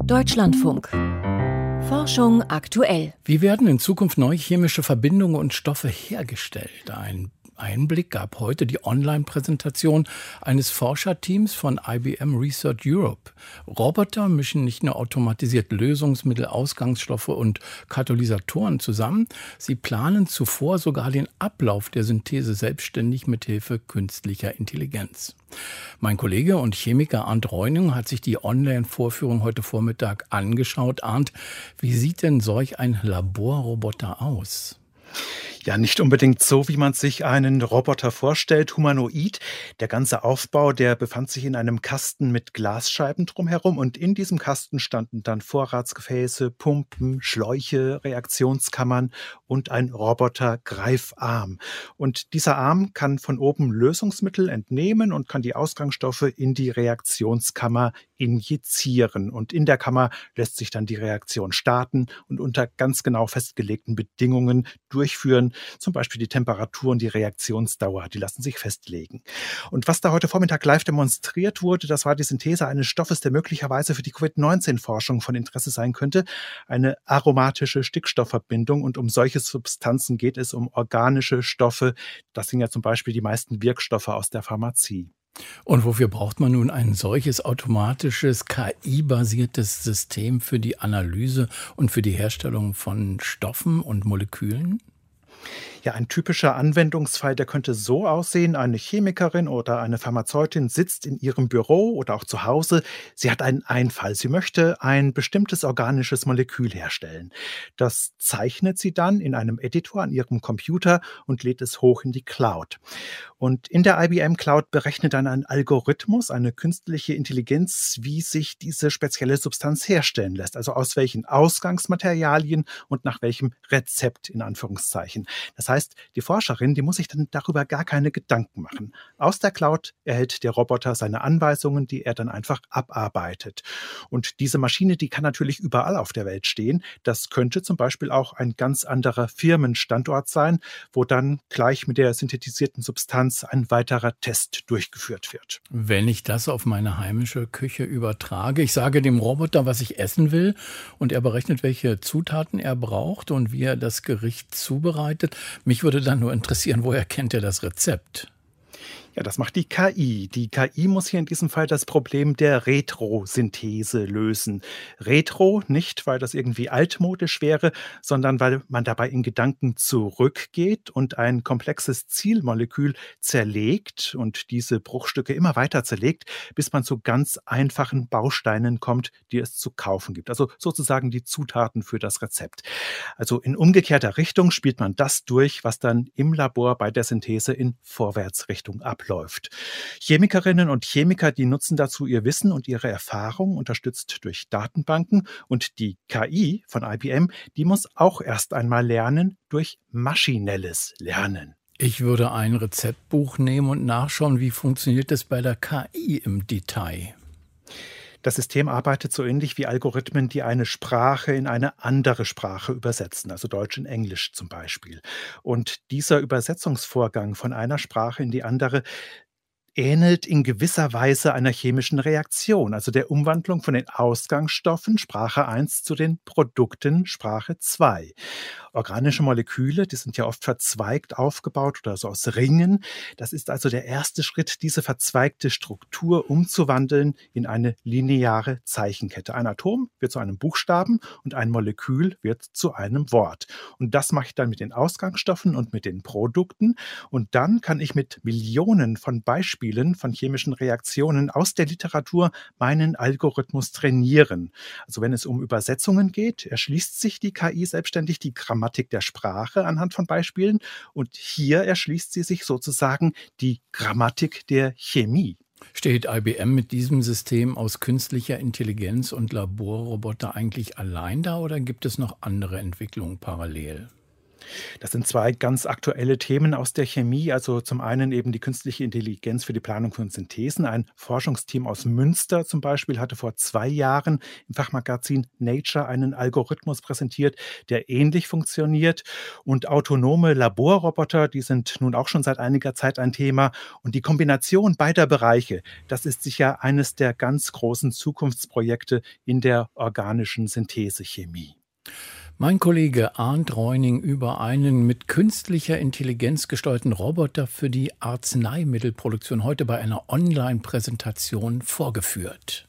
Deutschlandfunk. Forschung aktuell. Wie werden in Zukunft neue chemische Verbindungen und Stoffe hergestellt? Ein Einblick gab heute die Online-Präsentation eines Forscherteams von IBM Research Europe. Roboter mischen nicht nur automatisiert Lösungsmittel, Ausgangsstoffe und Katalysatoren zusammen, sie planen zuvor sogar den Ablauf der Synthese selbstständig mit Hilfe künstlicher Intelligenz. Mein Kollege und Chemiker Arndt Reuning hat sich die Online-Vorführung heute Vormittag angeschaut. Arndt, wie sieht denn solch ein Laborroboter aus? Ja, nicht unbedingt so, wie man sich einen Roboter vorstellt, humanoid. Der ganze Aufbau, der befand sich in einem Kasten mit Glasscheiben drumherum und in diesem Kasten standen dann Vorratsgefäße, Pumpen, Schläuche, Reaktionskammern und ein Roboter-Greifarm. Und dieser Arm kann von oben Lösungsmittel entnehmen und kann die Ausgangsstoffe in die Reaktionskammer injizieren. Und in der Kammer lässt sich dann die Reaktion starten und unter ganz genau festgelegten Bedingungen durchführen. Zum Beispiel die Temperatur und die Reaktionsdauer, die lassen sich festlegen. Und was da heute Vormittag live demonstriert wurde, das war die Synthese eines Stoffes, der möglicherweise für die Covid-19-Forschung von Interesse sein könnte. Eine aromatische Stickstoffverbindung. Und um solche Substanzen geht es, um organische Stoffe. Das sind ja zum Beispiel die meisten Wirkstoffe aus der Pharmazie. Und wofür braucht man nun ein solches automatisches, KI-basiertes System für die Analyse und für die Herstellung von Stoffen und Molekülen? Ja, ein typischer Anwendungsfall, der könnte so aussehen: Eine Chemikerin oder eine Pharmazeutin sitzt in ihrem Büro oder auch zu Hause. Sie hat einen Einfall. Sie möchte ein bestimmtes organisches Molekül herstellen. Das zeichnet sie dann in einem Editor an ihrem Computer und lädt es hoch in die Cloud. Und in der IBM Cloud berechnet dann ein Algorithmus, eine künstliche Intelligenz, wie sich diese spezielle Substanz herstellen lässt. Also aus welchen Ausgangsmaterialien und nach welchem Rezept in Anführungszeichen. Das heißt, die Forscherin, die muss sich dann darüber gar keine Gedanken machen. Aus der Cloud erhält der Roboter seine Anweisungen, die er dann einfach abarbeitet. Und diese Maschine, die kann natürlich überall auf der Welt stehen. Das könnte zum Beispiel auch ein ganz anderer Firmenstandort sein, wo dann gleich mit der synthetisierten Substanz ein weiterer Test durchgeführt wird. Wenn ich das auf meine heimische Küche übertrage, ich sage dem Roboter, was ich essen will, und er berechnet, welche Zutaten er braucht und wie er das Gericht zubereitet. Mich würde dann nur interessieren, woher kennt er das Rezept? Ja, das macht die KI. Die KI muss hier in diesem Fall das Problem der Retrosynthese lösen. Retro, nicht weil das irgendwie altmodisch wäre, sondern weil man dabei in Gedanken zurückgeht und ein komplexes Zielmolekül zerlegt und diese Bruchstücke immer weiter zerlegt, bis man zu ganz einfachen Bausteinen kommt, die es zu kaufen gibt. Also sozusagen die Zutaten für das Rezept. Also in umgekehrter Richtung spielt man das durch, was dann im Labor bei der Synthese in Vorwärtsrichtung abläuft. Chemikerinnen und Chemiker, die nutzen dazu ihr Wissen und ihre Erfahrung, unterstützt durch Datenbanken. Und die KI von IBM, die muss auch erst einmal lernen durch maschinelles Lernen. Ich würde ein Rezeptbuch nehmen und nachschauen, wie funktioniert es bei der KI im Detail. Das System arbeitet so ähnlich wie Algorithmen, die eine Sprache in eine andere Sprache übersetzen, also Deutsch in Englisch zum Beispiel. Und dieser Übersetzungsvorgang von einer Sprache in die andere ähnelt in gewisser Weise einer chemischen Reaktion, also der Umwandlung von den Ausgangsstoffen Sprache 1 zu den Produkten Sprache 2. Organische Moleküle, die sind ja oft verzweigt aufgebaut oder so aus Ringen. Das ist also der erste Schritt, diese verzweigte Struktur umzuwandeln in eine lineare Zeichenkette. Ein Atom wird zu einem Buchstaben und ein Molekül wird zu einem Wort. Und das mache ich dann mit den Ausgangsstoffen und mit den Produkten. Und dann kann ich mit Millionen von Beispielen von chemischen Reaktionen aus der Literatur meinen Algorithmus trainieren. Also wenn es um Übersetzungen geht, erschließt sich die KI selbstständig die Grammatik der Sprache anhand von Beispielen und hier erschließt sie sich sozusagen die Grammatik der Chemie. Steht IBM mit diesem System aus künstlicher Intelligenz und Laborroboter eigentlich allein da oder gibt es noch andere Entwicklungen parallel? Das sind 2 ganz aktuelle Themen aus der Chemie. Also zum einen eben die künstliche Intelligenz für die Planung von Synthesen. Ein Forschungsteam aus Münster zum Beispiel hatte vor 2 Jahren im Fachmagazin Nature einen Algorithmus präsentiert, der ähnlich funktioniert. Und autonome Laborroboter, die sind nun auch schon seit einiger Zeit ein Thema. Und die Kombination beider Bereiche, das ist sicher eines der ganz großen Zukunftsprojekte in der organischen Synthesechemie. Mein Kollege Arndt Reuning über einen mit künstlicher Intelligenz gesteuerten Roboter für die Arzneimittelproduktion heute bei einer Online-Präsentation vorgeführt.